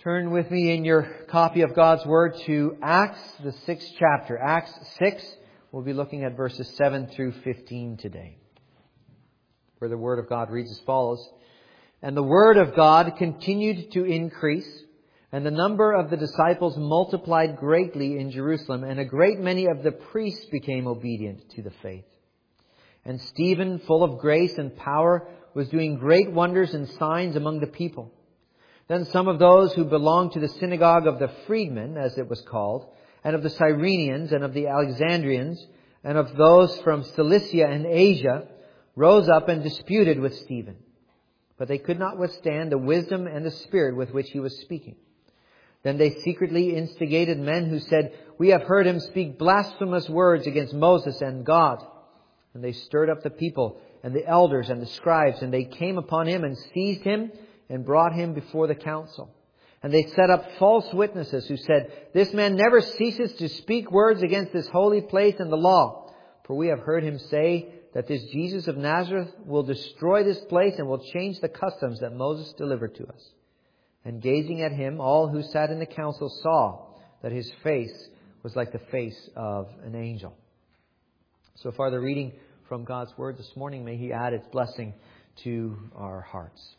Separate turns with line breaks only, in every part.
Turn with me in your copy of God's Word to Acts, the 6th chapter. Acts 6, we'll be looking at verses 7 through 15 today, where the Word of God reads as follows. And the Word of God continued to increase, and the number of the disciples multiplied greatly in Jerusalem, and a great many of the priests became obedient to the faith. And Stephen, full of grace and power, was doing great wonders and signs among the people. Then some of those who belonged to the synagogue of the freedmen, as it was called, and of the Cyrenians and of the Alexandrians, and of those from Cilicia and Asia, rose up and disputed with Stephen. But they could not withstand the wisdom and the spirit with which he was speaking. Then they secretly instigated men who said, "We have heard him speak blasphemous words against Moses and God." And they stirred up the people and the elders and the scribes, and they came upon him and seized him and brought him before the council. And they set up false witnesses who said, "This man never ceases to speak words against this holy place and the law. For we have heard him say that this Jesus of Nazareth will destroy this place and will change the customs that Moses delivered to us." And gazing at him, all who sat in the council saw that his face was like the face of an angel. So far the reading from God's Word this morning. May He add its blessing to our hearts.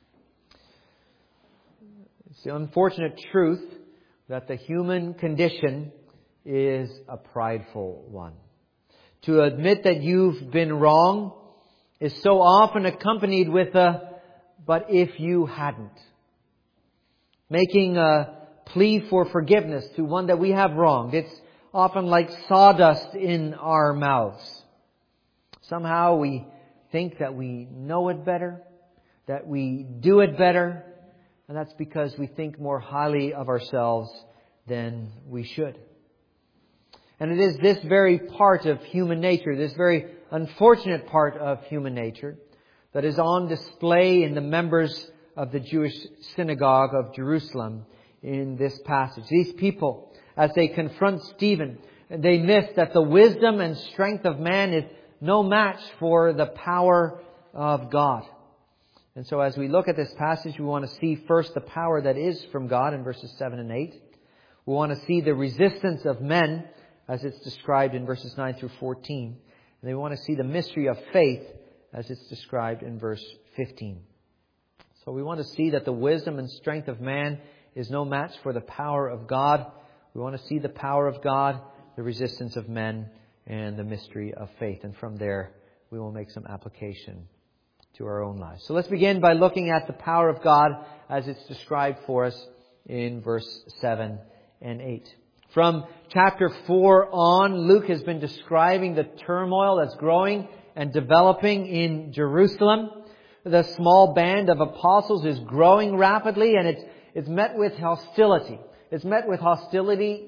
It's the unfortunate truth that the human condition is a prideful one. To admit that you've been wrong is so often accompanied with a, "but if you hadn't." Making a plea for forgiveness to one that we have wronged. It's often like sawdust in our mouths. Somehow we think that we know it better, that we do it better, and that's because we think more highly of ourselves than we should. And it is this very part of human nature, this very unfortunate part of human nature, that is on display in the members of the Jewish synagogue of Jerusalem in this passage. These people, as they confront Stephen, they miss that the wisdom and strength of man is no match for the power of God. And so as we look at this passage, we want to see first the power that is from God in verses 7 and 8. We want to see the resistance of men as it's described in verses 9 through 14. And then we want to see the mystery of faith as it's described in verse 15. So we want to see that the wisdom and strength of man is no match for the power of God. We want to see the power of God, the resistance of men, and the mystery of faith. And from there, we will make some application to our own lives. So let's begin by looking at the power of God as it's described for us in verse 7 and 8. From chapter 4 on, Luke has been describing the turmoil that's growing and developing in Jerusalem. The small band of apostles is growing rapidly, and it's met with hostility. It's met with hostility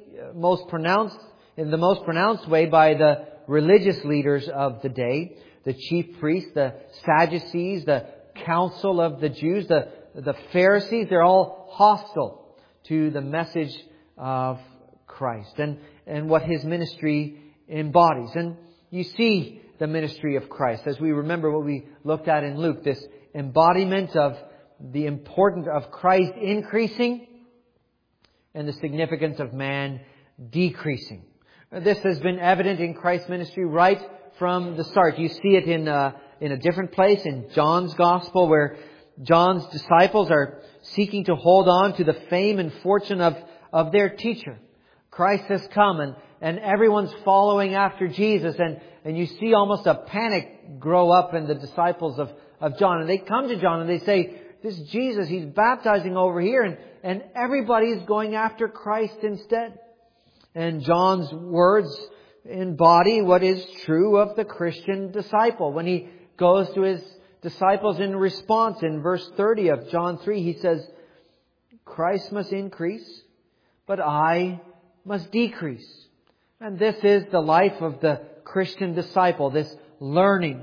in the most pronounced way by the religious leaders of the day. The chief priests, the Sadducees, the council of the Jews, the Pharisees, they're all hostile to the message of Christ and what His ministry embodies. And you see the ministry of Christ as we remember what we looked at in Luke, this embodiment of the importance of Christ increasing and the significance of man decreasing. This has been evident in Christ's ministry right from the start. You see it in a different place in John's Gospel, where John's disciples are seeking to hold on to the fame and fortune of their teacher. Christ has come and everyone's following after Jesus, and you see almost a panic grow up in the disciples of John. And they come to John and they say, "This Jesus, He's baptizing over here, and everybody's going after Christ instead." And John's words embody what is true of the Christian disciple. When he goes to his disciples in response in verse 30 of John 3, he says, "Christ must increase, but I must decrease." And this is the life of the Christian disciple, this learning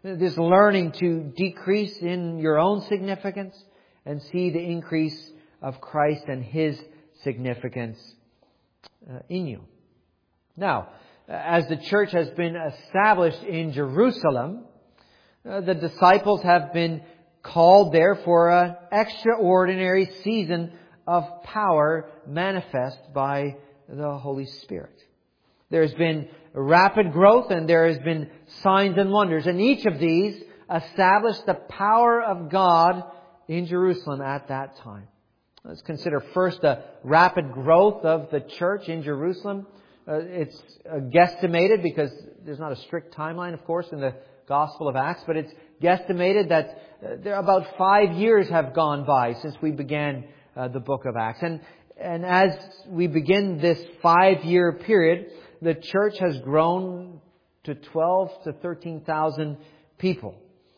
to decrease in your own significance and see the increase of Christ and His significance in you. Now, as the church has been established in Jerusalem, the disciples have been called there for an extraordinary season of power manifest by the Holy Spirit. There's been rapid growth and there has been signs and wonders. And each of these established the power of God in Jerusalem at that time. Let's consider first the rapid growth of the church in Jerusalem. It's guesstimated, because there's not a strict timeline, of course, in the Gospel of Acts, but it's guesstimated that there about 5 years have gone by since we began the book of Acts. And as we begin this 5-year period, the church has grown to 12 to 13,000 people.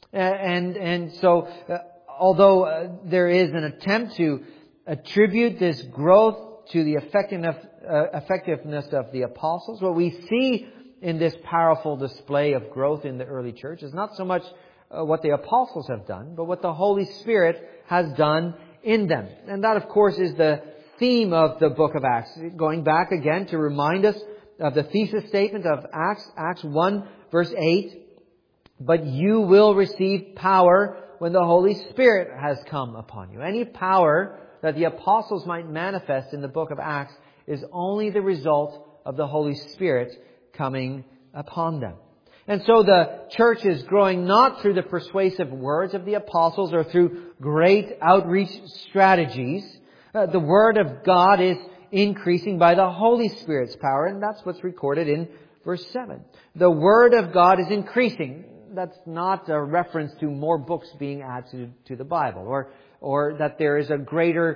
And so, although there is an attempt to attribute this growth to the effectiveness of the apostles, what we see in this powerful display of growth in the early church is not so much what the apostles have done, but what the Holy Spirit has done in them. And that, of course, is the theme of the book of Acts. Going back again to remind us of the thesis statement of Acts 1, verse 8, "But you will receive power when the Holy Spirit has come upon you." Any power that the apostles might manifest in the book of Acts is only the result of the Holy Spirit coming upon them. And so the church is growing not through the persuasive words of the apostles or through great outreach strategies. The Word of God is increasing by the Holy Spirit's power, and that's what's recorded in verse 7. The Word of God is increasing. That's not a reference to more books being added to the Bible, or that there is a greater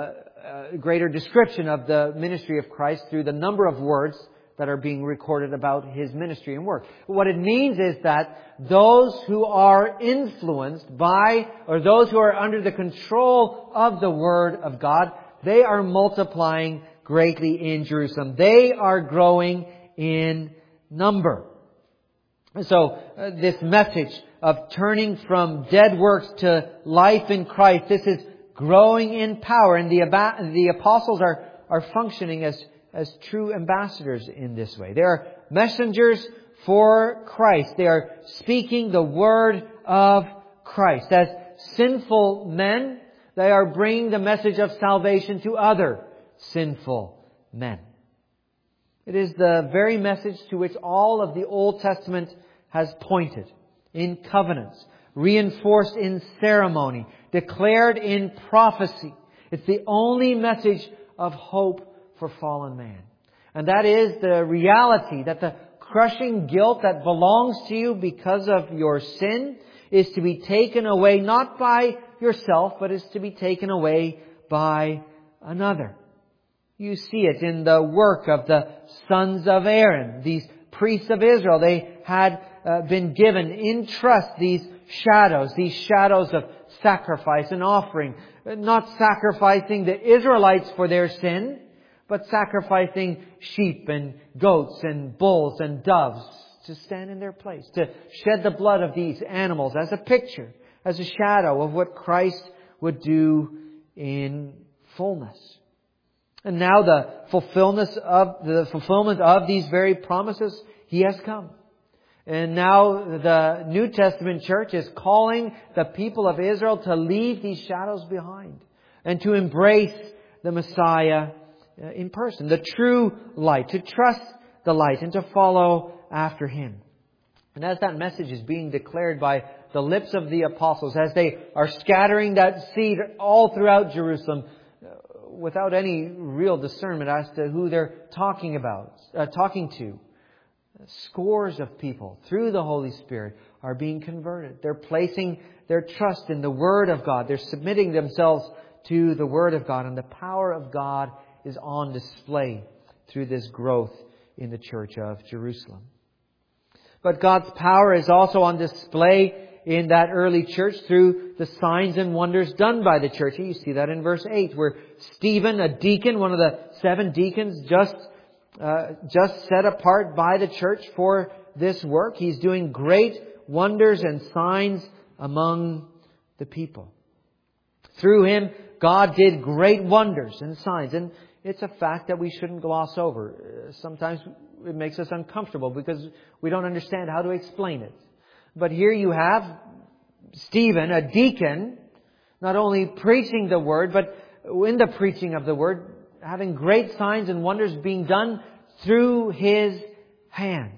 description of the ministry of Christ through the number of words that are being recorded about His ministry and work. What it means is that those who are influenced by, or those who are under the control of the Word of God, they are multiplying greatly in Jerusalem. They are growing in number. And so this message of turning from dead works to life in Christ, this is growing in power. And the apostles are functioning as true ambassadors in this way. They are messengers for Christ. They are speaking the word of Christ. As sinful men, they are bringing the message of salvation to other sinful men. It is the very message to which all of the Old Testament has pointed in covenants, reinforced in ceremony, declared in prophecy. It's the only message of hope for fallen man. And that is the reality that the crushing guilt that belongs to you because of your sin is to be taken away not by yourself, but is to be taken away by another. You see it in the work of the sons of Aaron, these priests of Israel. They had been given in trust these shadows of sacrifice and offering. Not sacrificing the Israelites for their sin, but sacrificing sheep and goats and bulls and doves to stand in their place, to shed the blood of these animals as a picture, as a shadow of what Christ would do in fullness. And now the fulfillment of these very promises, He has come. And now the New Testament church is calling the people of Israel to leave these shadows behind and to embrace the Messiah in person, the true light, to trust the light and to follow after Him. And as that message is being declared by the lips of the apostles, as they are scattering that seed all throughout Jerusalem, without any real discernment as to who they're talking to, scores of people through the Holy Spirit are being converted. They're placing their trust in the Word of God. They're submitting themselves to the Word of God, and the power of God is on display through this growth in the church of Jerusalem. But God's power is also on display in that early church through the signs and wonders done by the church. You see that in verse 8, where Stephen, a deacon, one of the 7 deacons, just set apart by the church for this work. He's doing great wonders and signs among the people. Through him, God did great wonders and signs. And it's a fact that we shouldn't gloss over. Sometimes it makes us uncomfortable because we don't understand how to explain it. But here you have Stephen, a deacon, not only preaching the Word, but in the preaching of the Word, having great signs and wonders being done through His hands.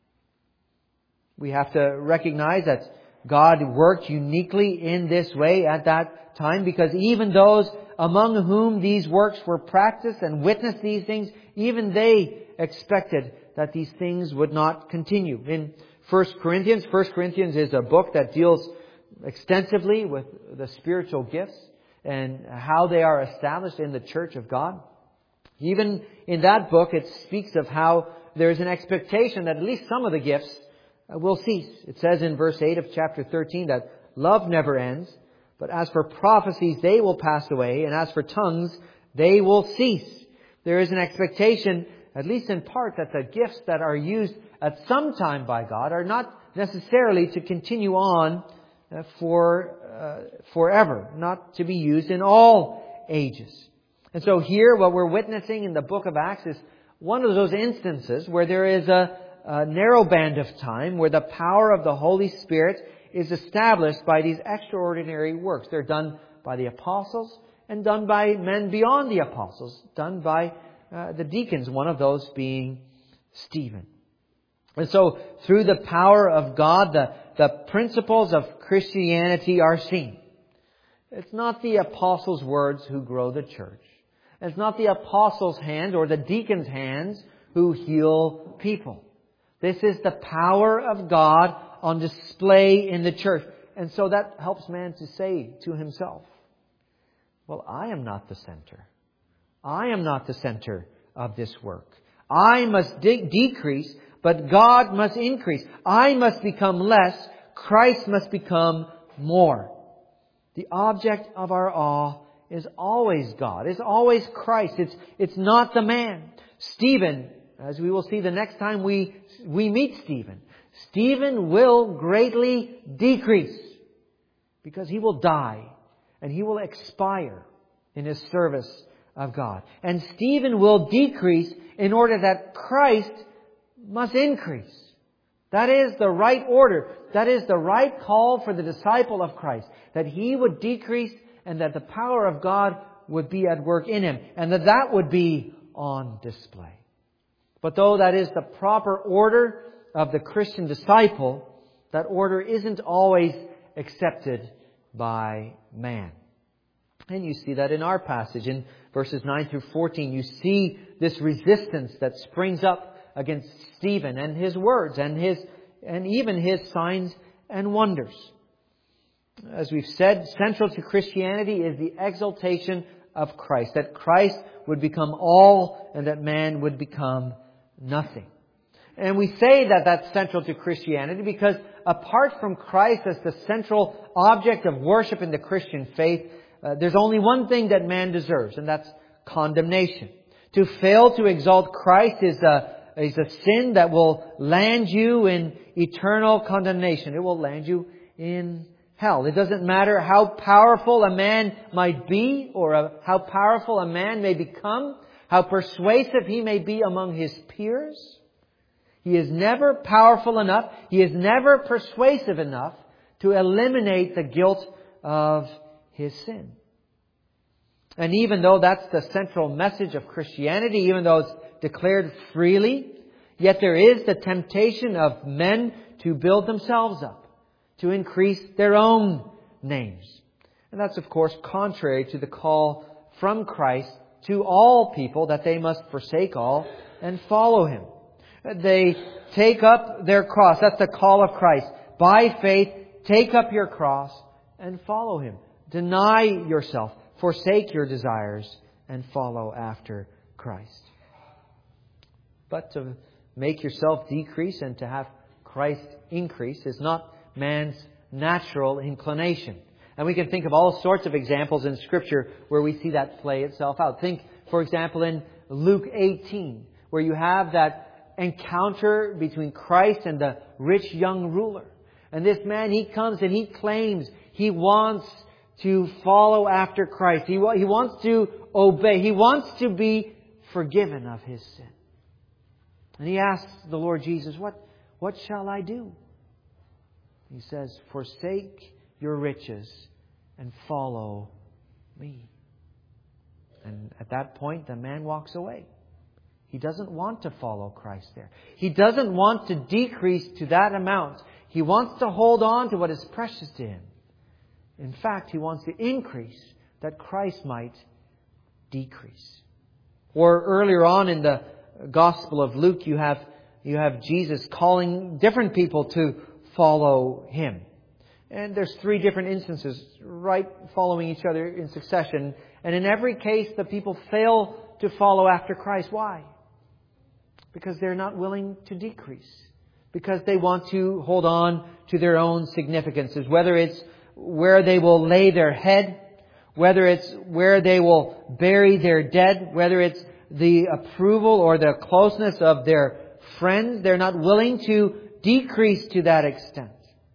We have to recognize that God worked uniquely in this way at that time, because even those among whom these works were practiced and witnessed these things, even they expected that these things would not continue. In 1 Corinthians is a book that deals extensively with the spiritual gifts and how they are established in the Church of God. Even in that book, it speaks of how there is an expectation that at least some of the gifts will cease. It says in verse 8 of chapter 13 that love never ends, but as for prophecies, they will pass away, and as for tongues, they will cease. There is an expectation, at least in part, that the gifts that are used at some time by God are not necessarily to continue on forever, not to be used in all ages. And so here, what we're witnessing in the book of Acts is one of those instances where there is a narrow band of time where the power of the Holy Spirit is established by these extraordinary works. They're done by the apostles and done by men beyond the apostles, done by the deacons, one of those being Stephen. And so through the power of God, the principles of Christianity are seen. It's not the apostles' words who grow the church. It's not the apostles' hands or the deacons' hands who heal people. This is the power of God on display in the church. And so that helps man to say to himself, well, I am not the center. I am not the center of this work. I must decrease, but God must increase. I must become less. Christ must become more. The object of our awe is always God, is always Christ. It's not the man. Stephen, as we will see the next time we meet Stephen will greatly decrease because he will die and he will expire in his service of God. And Stephen will decrease in order that Christ must increase. That is the right order. That is the right call for the disciple of Christ. That he would decrease and that the power of God would be at work in him. And that would be on display. But though that is the proper order of the Christian disciple, that order isn't always accepted by man. And you see that in our passage in verses 9 through 14. You see this resistance that springs up against Stephen and his words and even his signs and wonders. As we've said, central to Christianity is the exaltation of Christ. That Christ would become all and that man would become nothing. And we say that that's central to Christianity because apart from Christ as the central object of worship in the Christian faith, there's only one thing that man deserves, and that's condemnation. To fail to exalt Christ is a sin that will land you in eternal condemnation. It will land you in hell. It doesn't matter how powerful a man might be or how powerful a man may become, how persuasive he may be among his peers. He is never powerful enough, he is never persuasive enough to eliminate the guilt of his sin. And even though that's the central message of Christianity, even though it's declared freely, yet there is the temptation of men to build themselves up, to increase their own names. And that's, of course, contrary to the call from Christ to all people that they must forsake all and follow Him. They take up their cross. That's the call of Christ. By faith, take up your cross and follow Him. Deny yourself, forsake your desires, and follow after Christ. But to make yourself decrease and to have Christ increase is not man's natural inclination. And we can think of all sorts of examples in Scripture where we see that play itself out. Think, for example, in Luke 18, where you have that encounter between Christ and the rich young ruler. And this man, he comes and he claims he wants to follow after Christ. He wants to obey. He wants to be forgiven of his sin. And he asks the Lord Jesus, what shall I do? He says, forsake your riches and follow me. And at that point, the man walks away. He doesn't want to follow Christ there. He doesn't want to decrease to that amount. He wants to hold on to what is precious to him. In fact, he wants to increase that Christ might decrease. Or earlier on in the Gospel of Luke, you have Jesus calling different people to follow Him. And there's 3 different instances right following each other in succession. And in every case, the people fail to follow after Christ. Why? Because they're not willing to decrease. Because they want to hold on to their own significances. Whether it's where they will lay their head, whether it's where they will bury their dead, whether it's the approval or the closeness of their friends, they're not willing to decrease to that extent.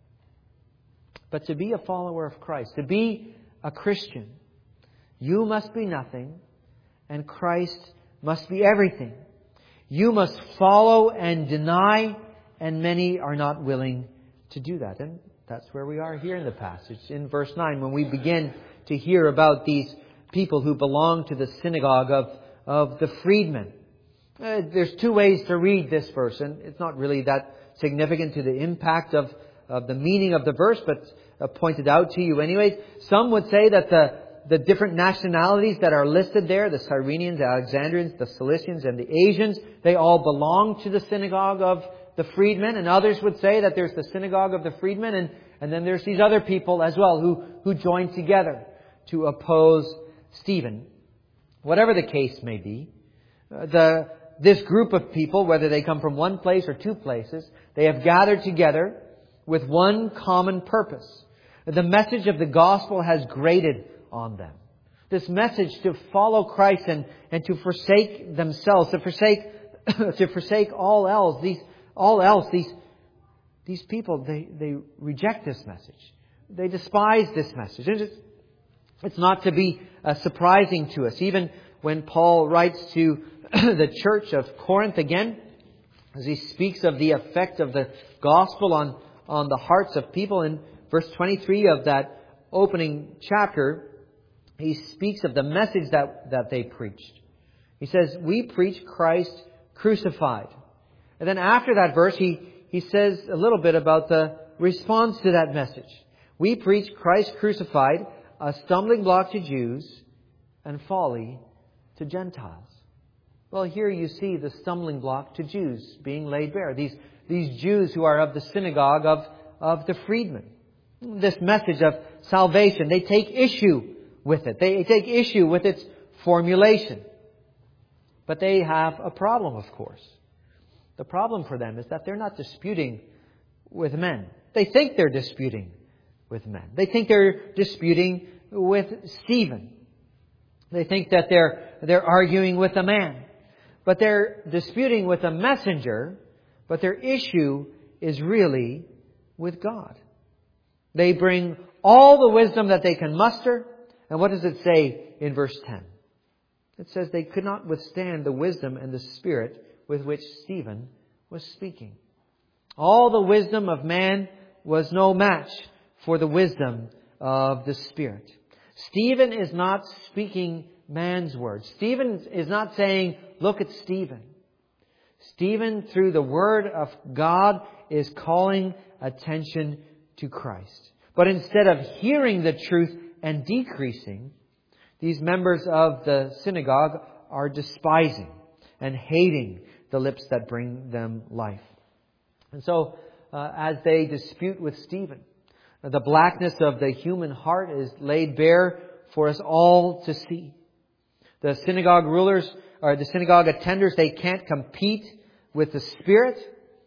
But to be a follower of Christ, to be a Christian, you must be nothing and Christ must be everything. You must follow and deny, and many are not willing to do that. And that's where we are here in the passage. In verse 9, when we begin to hear about these people who belong to the synagogue of the freedmen. There's 2 ways to read this verse, and it's not really that significant to the impact of the meaning of the verse, but pointed out to you anyways. Some would say that the different nationalities that are listed there, the Cyrenians, the Alexandrians, the Cilicians, and the Asians, they all belong to the synagogue of the freedmen. And others would say that there's the synagogue of the freedmen, and then there's these other people as well who join together to oppose Stephen. Whatever the case may be, this group of people, whether they come from one place or 2 places, they have gathered together with one common purpose. The message of the gospel has grated on them. This message to follow Christ and to forsake themselves, to forsake all else. These people, they reject this message. They despise this message. It's not to be surprising to us. Even when Paul writes to the church of Corinth again, as he speaks of the effect of the gospel on the hearts of people, in verse 23 of that opening chapter, he speaks of the message that they preached. He says, we preach Christ crucified. And then after that verse, he says a little bit about the response to that message. We preach Christ crucified, a stumbling block to Jews and folly to Gentiles. Well, here you see the stumbling block to Jews being laid bare. These Jews who are of the synagogue of the freedmen. This message of salvation, they take issue with it. They take issue with its formulation. But they have a problem, of course. The problem for them is that they're not disputing with men. They think they're disputing with men. They think they're disputing with Stephen. They think that they're arguing with a man. But they're disputing with a messenger. But their issue is really with God. They bring all the wisdom that they can muster. And what does it say in verse 10? It says they could not withstand the wisdom and the spirit with which Stephen was speaking. All the wisdom of man was no match for the wisdom of the Spirit. Stephen is not speaking man's words. Stephen is not saying, look at Stephen. Stephen, through the Word of God, is calling attention to Christ. But instead of hearing the truth and decreasing, these members of the synagogue are despising and hating the lips that bring them life. And so, as they dispute with Stephen, the blackness of the human heart is laid bare for us all to see. The synagogue rulers, or the synagogue attenders, they can't compete with the Spirit.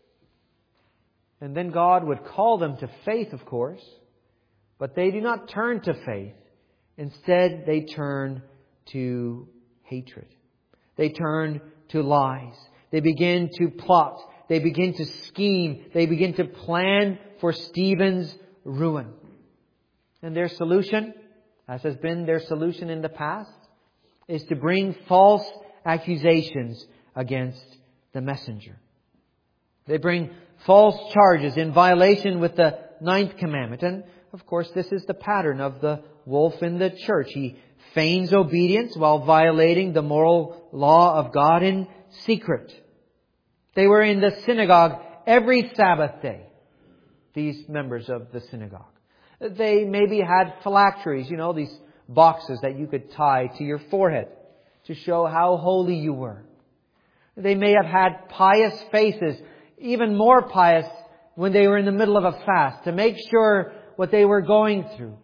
And then God would call them to faith, of course. But they do not turn to faith. Instead, they turn to hatred. They turn to lies. They begin to plot. They begin to scheme. They begin to plan for Stephen's ruin. And their solution, as has been their solution in the past, is to bring false accusations against the messenger. They bring false charges in violation with the 9th commandment. And of course, this is the pattern of the wolf in the church. He feigns obedience while violating the moral law of God in secret. They were in the synagogue every Sabbath day, these members of the synagogue. They maybe had phylacteries, these boxes that you could tie to your forehead to show how holy you were. They may have had pious faces, even more pious when they were in the middle of a fast, to make sure what they were going through.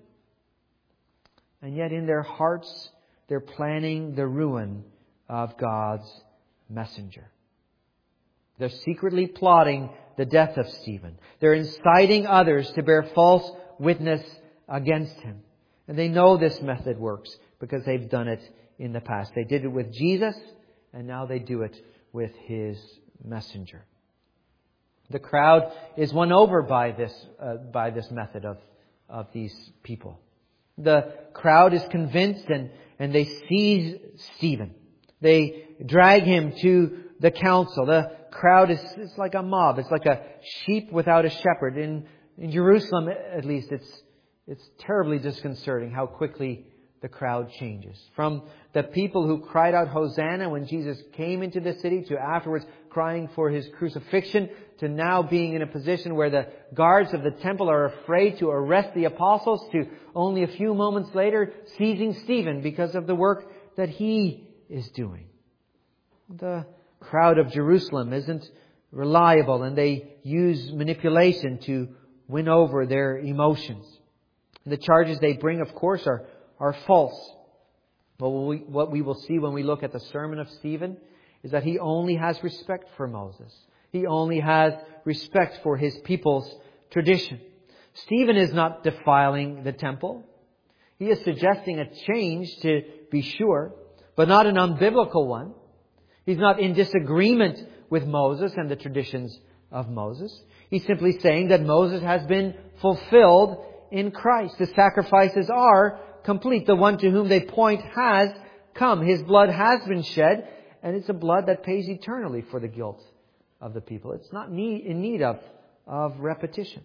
And yet in their hearts, they're planning the ruin of God's messenger. They're secretly plotting the death of Stephen. They're inciting others to bear false witness against him. And they know this method works because they've done it in the past. They did it with Jesus, and now they do it with His messenger. The crowd is won over by this method of these people. The crowd is convinced and they seize Stephen. They drag him to the council. The crowd is like a mob. It's like a sheep without a shepherd. In Jerusalem, at least, it's terribly disconcerting how quickly the crowd changes. From the people who cried out Hosanna when Jesus came into the city, to afterwards crying for His crucifixion, to now being in a position where the guards of the temple are afraid to arrest the apostles, to only a few moments later seizing Stephen because of the work that he is doing. The crowd of Jerusalem isn't reliable, and they use manipulation to win over their emotions. The charges they bring, of course, are false. But what we will see when we look at the sermon of Stephen is that he only has respect for Moses. He only has respect for his people's tradition. Stephen is not defiling the temple. He is suggesting a change, to be sure, but not an unbiblical one. He's not in disagreement with Moses and the traditions of Moses. He's simply saying that Moses has been fulfilled in Christ. The sacrifices are complete. The one to whom they point has come. His blood has been shed, and it's a blood that pays eternally for the guilt of the people. It's not in need of repetition.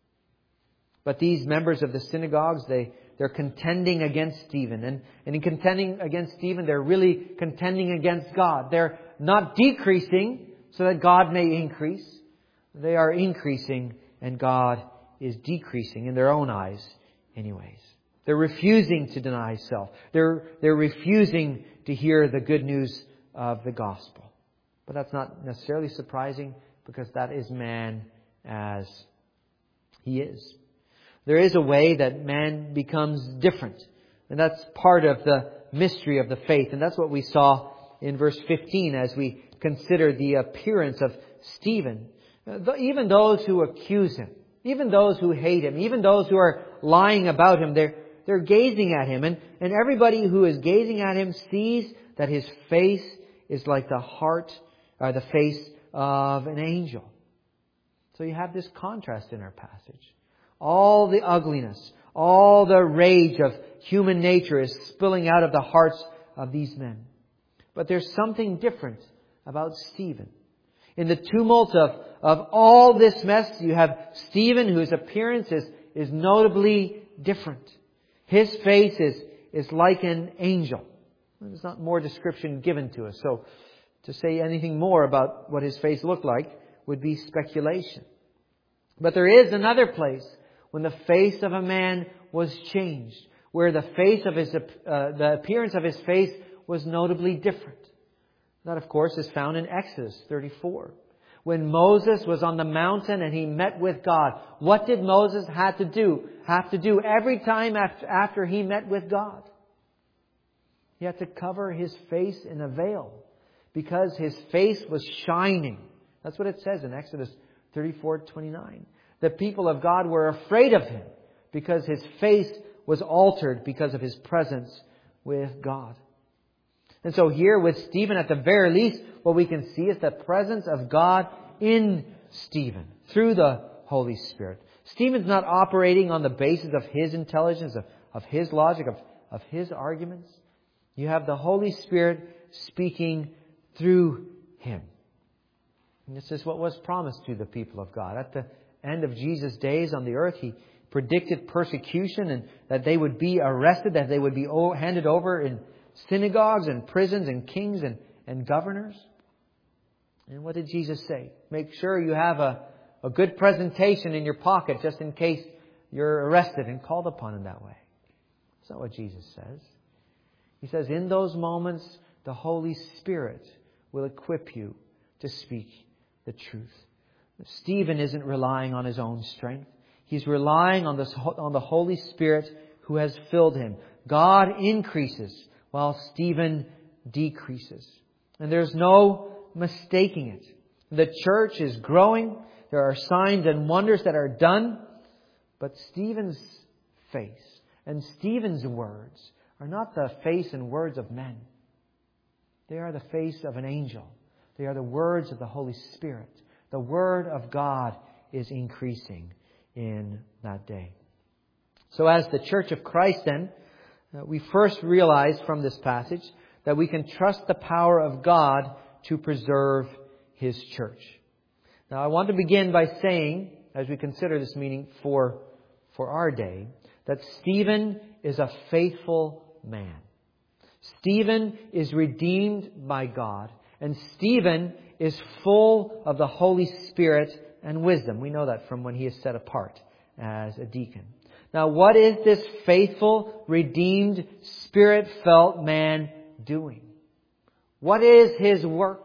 But these members of the synagogues, they're contending against Stephen. And in contending against Stephen, they're really contending against God. They're not decreasing so that God may increase. They are increasing, and God is decreasing in their own eyes anyways. They're refusing to deny self. They're refusing to hear the good news of the gospel. But that's not necessarily surprising, because that is man as he is. There is a way that man becomes different. And that's part of the mystery of the faith. And that's what we saw in verse 15 as we consider the appearance of Stephen. Even those who accuse him, even those who hate him, even those who are lying about him, they're gazing at him. And everybody who is gazing at him sees that his face is like the face of an angel. So you have this contrast in our passage. All the ugliness, all the rage of human nature is spilling out of the hearts of these men. But there's something different about Stephen. In the tumult of all this mess, you have Stephen, whose appearance is notably different. His face is like an angel. There's not more description given to us. So to say anything more about what his face looked like would be speculation. But there is another place when the face of a man was changed, where the appearance of his face was notably different. That, of course, is found in Exodus 34. When Moses was on the mountain and he met with God, what did Moses have to do every time after he met with God? He had to cover his face in a veil because his face was shining. That's what it says in Exodus 34:29. The people of God were afraid of him because his face was altered because of his presence with God. And so here with Stephen, at the very least, what we can see is the presence of God in Stephen through the Holy Spirit. Stephen's not operating on the basis of his intelligence, of his logic, of his arguments. You have the Holy Spirit speaking through him. And this is what was promised to the people of God. At the end of Jesus' days on the earth, He predicted persecution and that they would be arrested, that they would be handed over in synagogues and prisons and kings and governors. And what did Jesus say? Make sure you have a good presentation in your pocket just in case you're arrested and called upon in that way. That's not what Jesus says. He says, in those moments, the Holy Spirit will equip you to speak the truth. Stephen isn't relying on his own strength. He's relying on the Holy Spirit who has filled him. God increases while Stephen decreases. And there's no mistaking it. The church is growing. There are signs and wonders that are done. But Stephen's face and Stephen's words are not the face and words of men. They are the face of an angel. They are the words of the Holy Spirit. The Word of God is increasing in that day. So as the Church of Christ then, we first realize from this passage that we can trust the power of God to preserve His church. Now I want to begin by saying, as we consider this meaning for our day, that Stephen is a faithful man. Stephen is redeemed by God. And Stephen is full of the Holy Spirit and wisdom. We know that from when he is set apart as a deacon. Now, what is this faithful, redeemed, Spirit-filled man doing? What is his work?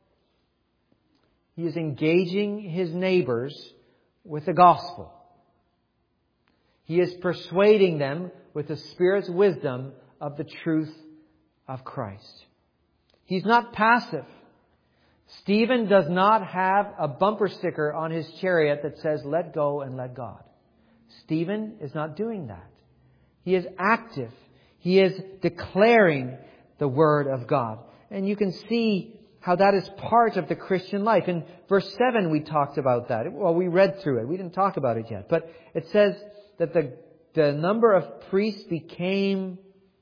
He is engaging his neighbors with the gospel. He is persuading them with the Spirit's wisdom of the truth of Christ. He's not passive. Stephen does not have a bumper sticker on his chariot that says, "Let go and let God." Stephen is not doing that. He is active. He is declaring the Word of God. And you can see how that is part of the Christian life. In verse 7 we talked about that. Well, we read through it. We didn't talk about it yet. But it says that the number of priests became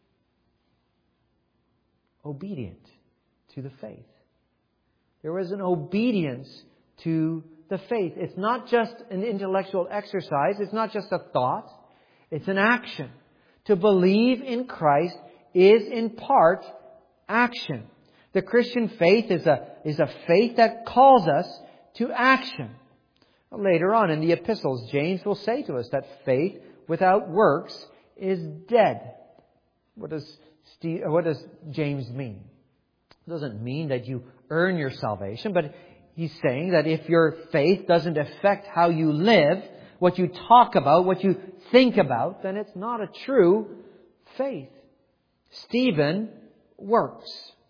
obedient to the faith. There was an obedience to the faith. It's not just an intellectual exercise. It's not just a thought. It's an action. To believe in Christ is in part action. The Christian faith is a faith that calls us to action. Later on in the epistles, James will say to us that faith without works is dead. What does James mean? It doesn't mean that you earn your salvation, but he's saying that if your faith doesn't affect how you live, what you talk about, what you think about, then it's not a true faith. Stephen works.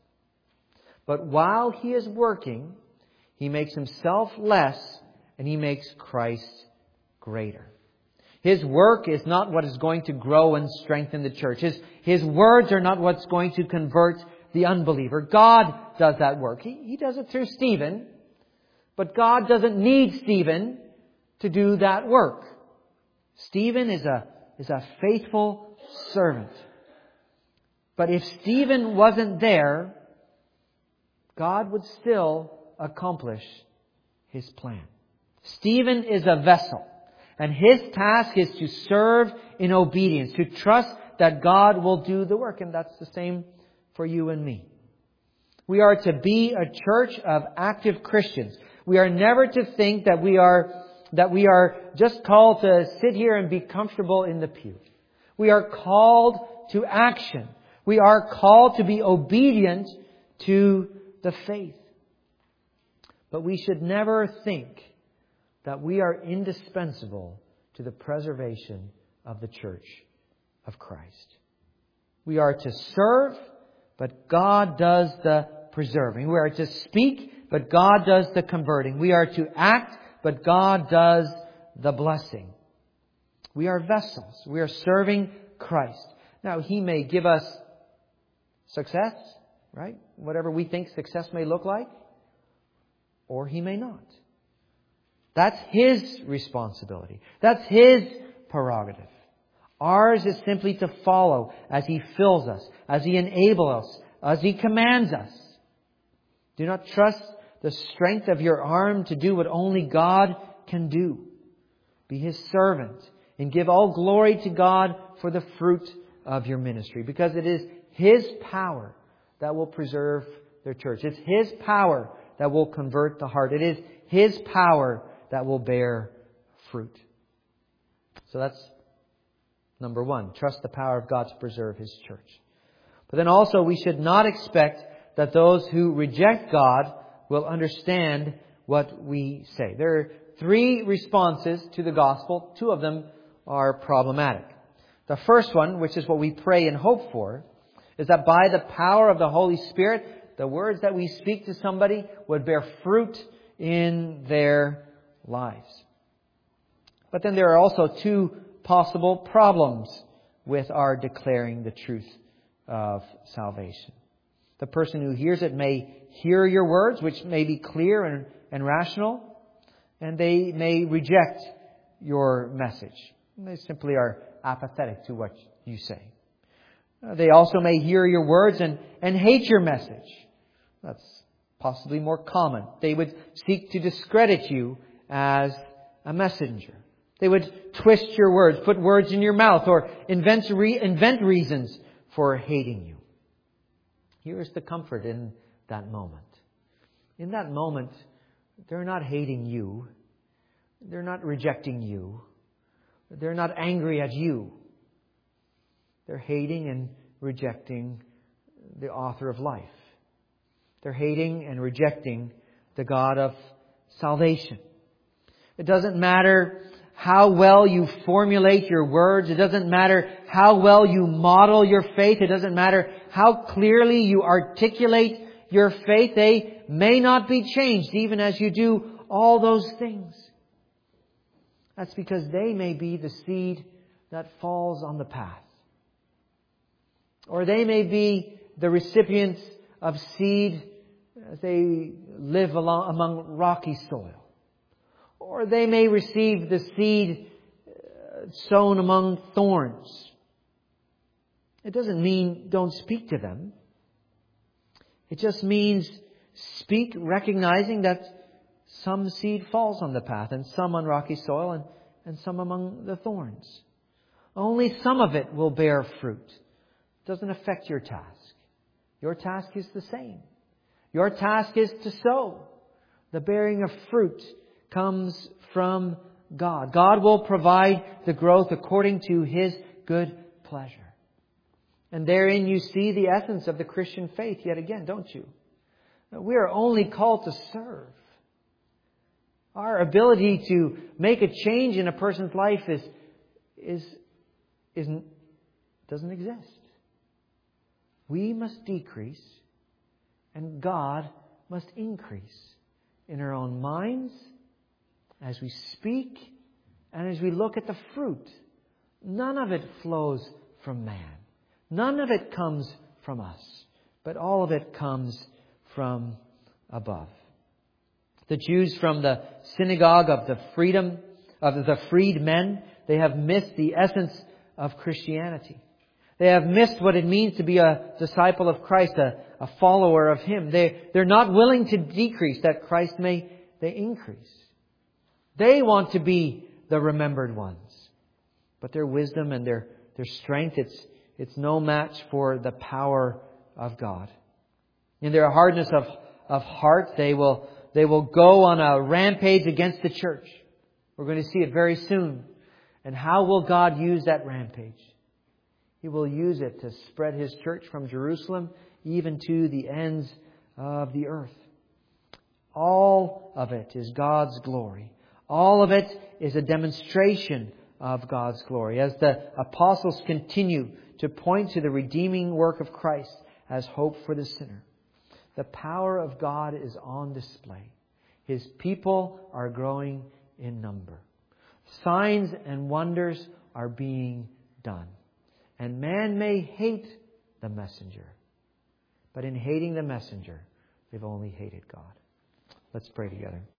But while he is working, he makes himself less and he makes Christ greater. His work is not what is going to grow and strengthen the church. His words are not what's going to convert the unbeliever. God does that work. He does it through Stephen. But God doesn't need Stephen to do that work. Stephen is a faithful servant. But if Stephen wasn't there, God would still accomplish His plan. Stephen is a vessel. And his task is to serve in obedience, to trust that God will do the work. And that's the same for you and me. We are to be a church of active Christians. We are never to think that we are just called to sit here and be comfortable in the pew. We are called to action. We are called to be obedient to the faith. But we should never think that we are indispensable to the preservation of the church of Christ. We are to serve, but God does the preserving. We are to speak, but God does the converting. We are to act, but God does the blessing. We are vessels. We are serving Christ. Now, He may give us success, right? Whatever we think success may look like, or He may not. That's His responsibility. That's His prerogative. Ours is simply to follow as He fills us, as He enables us, as He commands us. Do not trust the strength of your arm to do what only God can do. Be His servant and give all glory to God for the fruit of your ministry. Because it is His power that will preserve their church. It's His power that will convert the heart. It is His power that will bear fruit. So that's number one. Trust the power of God to preserve His church. But then also we should not expect that those who reject God will understand what we say. There are 3 responses to the gospel. 2 of them are problematic. The first one, which is what we pray and hope for, is that by the power of the Holy Spirit, the words that we speak to somebody would bear fruit in their lives. But then there are also 2 possible problems with our declaring the truth of salvation. The person who hears it may hear your words, which may be clear and rational, and they may reject your message. They simply are apathetic to what you say. They also may hear your words and hate your message. That's possibly more common. They would seek to discredit you as a messenger. They would twist your words, put words in your mouth, or invent reasons for hating you. Here is the comfort in that moment. In that moment, they're not hating you. They're not rejecting you. They're not angry at you. They're hating and rejecting the author of life. They're hating and rejecting the God of salvation. It doesn't matter how well you formulate your words. It doesn't matter how well you model your faith. It doesn't matter how clearly you articulate your faith. They may not be changed even as you do all those things. That's because they may be the seed that falls on the path. Or they may be the recipients of seed as they live among rocky soil. Or they may receive the seed sown among thorns. It doesn't mean don't speak to them. It just means speak recognizing that some seed falls on the path and some on rocky soil and some among the thorns. Only some of it will bear fruit. It doesn't affect your task. Your task is the same. Your task is to sow. The bearing of fruit comes from God. God will provide the growth according to His good pleasure. And therein you see the essence of the Christian faith yet again, don't you? We are only called to serve. Our ability to make a change in a person's life doesn't exist. We must decrease and God must increase in our own minds, as we speak, and as we look at the fruit. None of it flows from man. None of it comes from us. But all of it comes from above. The Jews from the synagogue of the freedmen, they have missed the essence of Christianity. They have missed what it means to be a disciple of Christ, a follower of Him. They're not willing to decrease that Christ may increase. They want to be the remembered ones. But their wisdom and their strength, it's no match for the power of God. In their hardness of heart, they will go on a rampage against the church. We're going to see it very soon. And how will God use that rampage? He will use it to spread His church from Jerusalem even to the ends of the earth. All of it is God's glory. All of it is a demonstration of God's glory. As the apostles continue to point to the redeeming work of Christ as hope for the sinner, the power of God is on display. His people are growing in number. Signs and wonders are being done. And man may hate the messenger, but in hating the messenger, they've only hated God. Let's pray together.